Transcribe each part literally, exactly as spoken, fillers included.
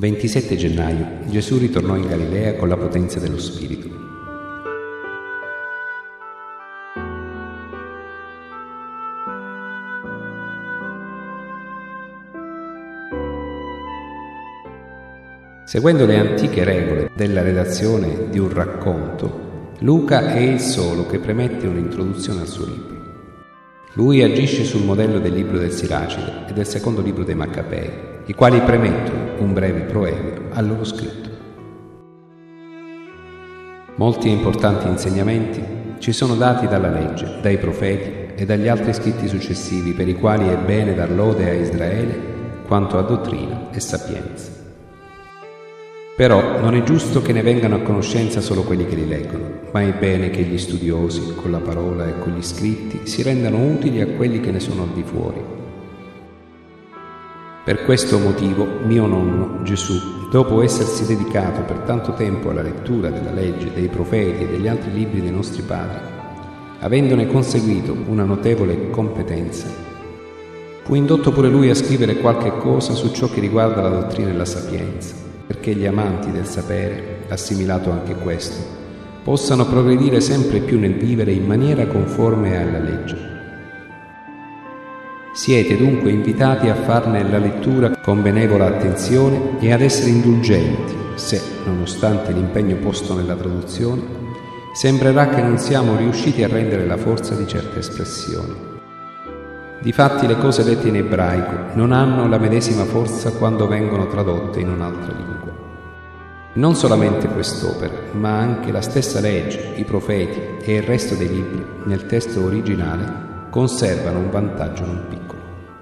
ventisette gennaio. Gesù ritornò in Galilea con la potenza dello Spirito. Seguendo le antiche regole della redazione di un racconto, Luca è il solo che premette un'introduzione al suo libro. Lui agisce sul modello del libro del Siracide e del secondo libro dei Maccabei, i quali premettono un breve proemio al loro scritto. Molti e importanti insegnamenti ci sono dati dalla legge, dai profeti e dagli altri scritti successivi, per i quali è bene dar lode a Israele quanto a dottrina e sapienza. Però non è giusto che ne vengano a conoscenza solo quelli che li leggono, ma è bene che gli studiosi, con la parola e con gli scritti, si rendano utili a quelli che ne sono al di fuori. Per questo motivo mio nonno, Gesù, dopo essersi dedicato per tanto tempo alla lettura della legge, dei profeti e degli altri libri dei nostri padri, avendone conseguito una notevole competenza, fu indotto pure lui a scrivere qualche cosa su ciò che riguarda la dottrina e la sapienza, perché gli amanti del sapere, assimilato anche questo, possano progredire sempre più nel vivere in maniera conforme alla legge. Siete dunque invitati a farne la lettura con benevola attenzione e ad essere indulgenti, se, nonostante l'impegno posto nella traduzione, sembrerà che non siamo riusciti a rendere la forza di certe espressioni. Difatti le cose dette in ebraico non hanno la medesima forza quando vengono tradotte in un'altra lingua. Non solamente quest'opera, ma anche la stessa legge, i profeti e il resto dei libri nel testo originale conservano un vantaggio non piccolo.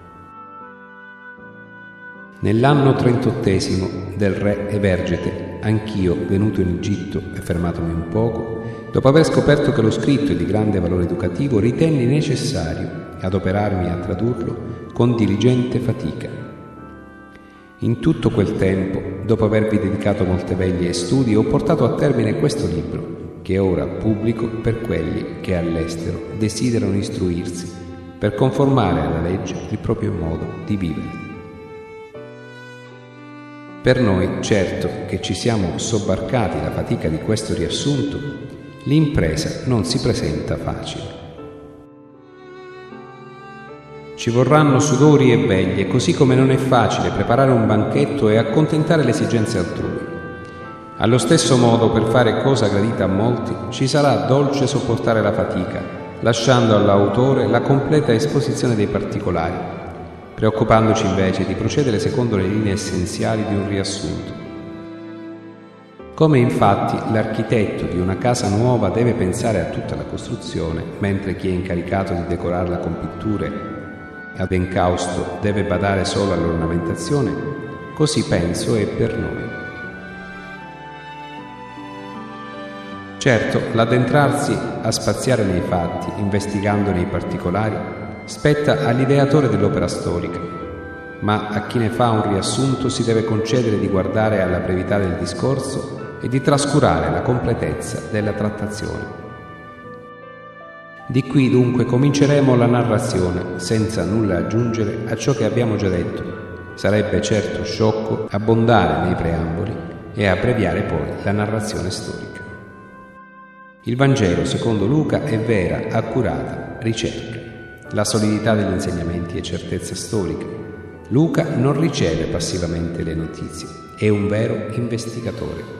Nell'anno trentottesimo del re Evergete, anch'io, venuto in Egitto e fermatomi un poco, dopo aver scoperto che lo scritto è di grande valore educativo, ritenni necessario adoperarmi a tradurlo con diligente fatica. In tutto quel tempo, dopo avervi dedicato molte veglie e studi, ho portato a termine questo libro, che ora pubblico per quelli che all'estero desiderano istruirsi, per conformare alla legge il proprio modo di vivere. Per noi, certo che ci siamo sobbarcati la fatica di questo riassunto, l'impresa non si presenta facile. Ci vorranno sudori e veglie, così come non è facile preparare un banchetto e accontentare le esigenze altrui. Allo stesso modo, per fare cosa gradita a molti, ci sarà dolce sopportare la fatica, lasciando all'autore la completa esposizione dei particolari, preoccupandoci invece di procedere secondo le linee essenziali di un riassunto. Come infatti l'architetto di una casa nuova deve pensare a tutta la costruzione, mentre chi è incaricato di decorarla con pitture ad encausto deve badare solo all'ornamentazione, così penso è per noi. Certo, l'addentrarsi a spaziare nei fatti, investigandone i particolari, spetta all'ideatore dell'opera storica, ma a chi ne fa un riassunto si deve concedere di guardare alla brevità del discorso e di trascurare la completezza della trattazione. Di qui dunque cominceremo la narrazione, senza nulla aggiungere a ciò che abbiamo già detto. Sarebbe certo sciocco abbondare nei preamboli e abbreviare poi la narrazione storica. Il Vangelo, secondo Luca, è vera, accurata ricerca. La solidità degli insegnamenti è certezza storica. Luca non riceve passivamente le notizie, è un vero investigatore.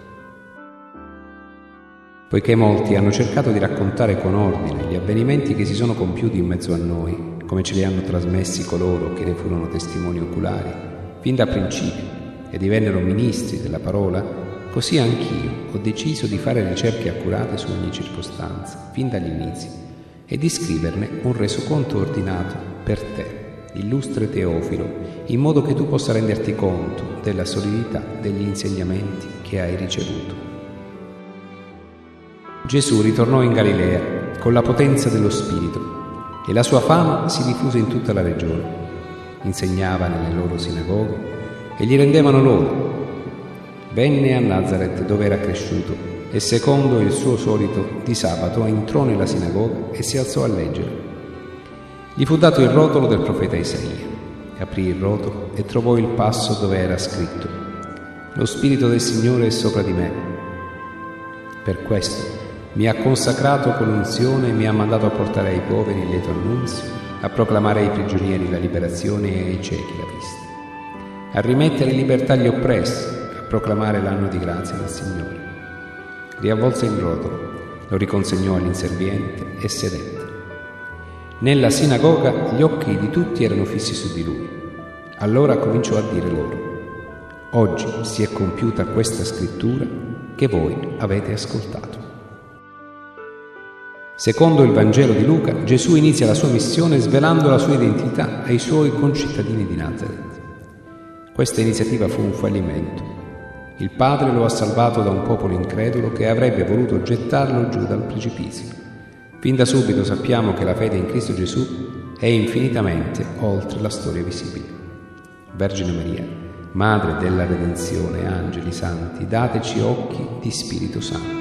Poiché molti hanno cercato di raccontare con ordine gli avvenimenti che si sono compiuti in mezzo a noi, come ce li hanno trasmessi coloro che ne furono testimoni oculari, fin da principio, e divennero ministri della parola, così anch'io ho deciso di fare ricerche accurate su ogni circostanza, fin dagli inizi, e di scriverne un resoconto ordinato per te, illustre Teofilo, in modo che tu possa renderti conto della solidità degli insegnamenti che hai ricevuto. Gesù ritornò in Galilea con la potenza dello Spirito e la sua fama si diffuse in tutta la regione. Insegnava nelle loro sinagoghe e gli rendevano lode. Venne a Nazaret dove era cresciuto e secondo il suo solito di sabato entrò nella sinagoga e si alzò a leggere. Gli fu dato il rotolo del profeta Isaia. Aprì il rotolo e trovò il passo dove era scritto: lo Spirito del Signore è sopra di me. Per questo mi ha consacrato con unzione e mi ha mandato a portare ai poveri il lieto annunzio, a proclamare ai prigionieri la liberazione e ai ciechi la vista, a rimettere in libertà gli oppressi, a proclamare l'anno di grazia del Signore. Riavvolse il rotolo, lo riconsegnò all'inserviente e sedette. Nella sinagoga gli occhi di tutti erano fissi su di lui. Allora cominciò a dire loro: oggi si è compiuta questa scrittura che voi avete ascoltato. Secondo il Vangelo di Luca, Gesù inizia la sua missione svelando la sua identità ai suoi concittadini di Nazaret. Questa iniziativa fu un fallimento. Il Padre lo ha salvato da un popolo incredulo che avrebbe voluto gettarlo giù dal precipizio. Fin da subito sappiamo che la fede in Cristo Gesù è infinitamente oltre la storia visibile. Vergine Maria, Madre della Redenzione, angeli santi, dateci occhi di Spirito Santo.